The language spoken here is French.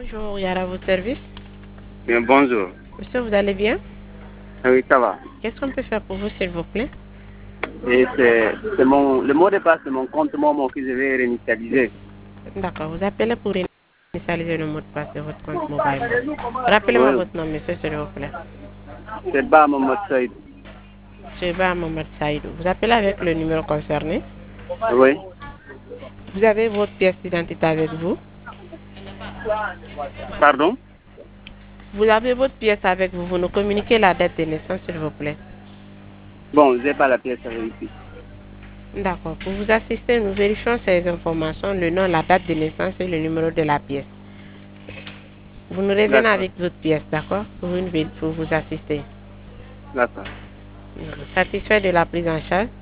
Bonjour, Yara, votre service. Bien, bonjour. Monsieur, vous allez bien? Ah oui, ça va. Qu'est-ce qu'on peut faire pour vous, s'il vous plaît? Et le mot de passe de mon compte Momo que je vais réinitialiser. D'accord, vous appelez pour initialiser le mot de passe de votre compte Mobile Money. Rappelez-moi Oui, votre nom, monsieur, s'il vous plaît. c'est Ba Mohamed Saïd. Sheba Mohamed Saïdou. Vous appelez avec le numéro concerné. Oui. Vous avez votre pièce d'identité avec vous. Pardon? Vous avez votre pièce avec vous. Vous nous communiquez la date de naissance, s'il vous plaît. Bon, je n'ai pas la pièce à vérifier. D'accord. Pour vous assister, nous vérifions ces informations, le nom, la date de naissance et le numéro de la pièce. Vous nous revenez D'accord, avec votre pièce, d'accord? Pour vous assister. d'accord. Satisfait de la prise en charge?